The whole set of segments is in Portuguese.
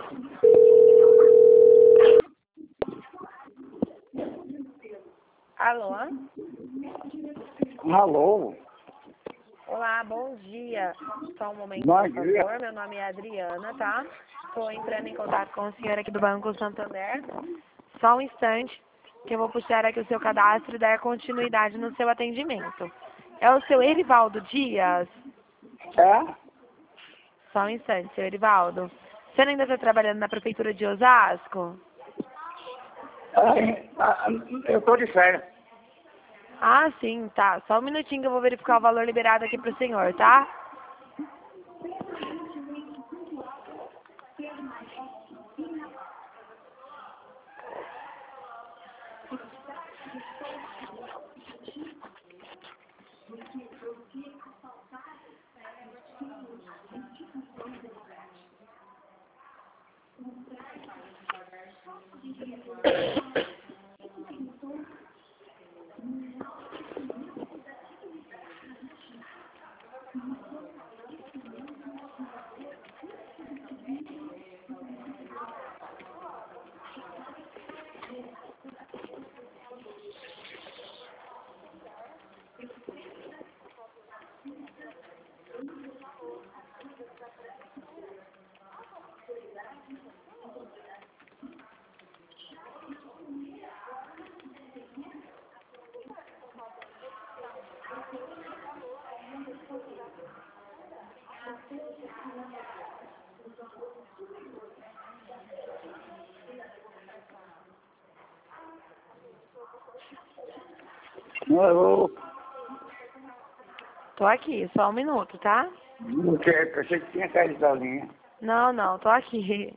Alô? Alô? Olá, bom dia. Só um momento, Bom por dia. favor. Meu nome é Adriana, tá? Estou entrando em contato com o senhor aqui do Banco Santander. Só um instante, que eu vou puxar aqui o seu cadastro e dar continuidade no seu atendimento. É o seu Erivaldo Dias? É? Só um instante, seu Erivaldo. Você ainda está trabalhando na Prefeitura de Osasco? Eu estou de férias. Ah, sim, tá. Só um minutinho que eu vou verificar o valor liberado aqui pro senhor, tá? Eu Tô aqui, só um minuto, tá? achei que tinha caído da linha. Não, não, tô aqui.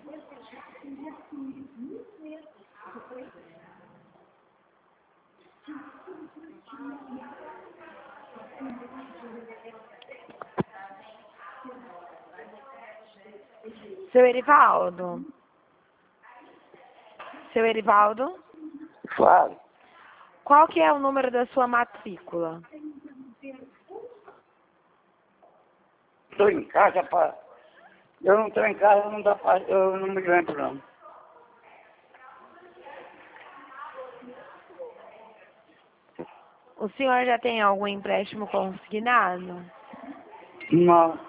Seu Erivaldo? Seu Erivaldo? Fala. Qual que é o número da sua matrícula? Estou em casa, pá. Eu não estou em casa, não dá pra... eu não me lembro, não. O senhor já tem algum empréstimo consignado? Não.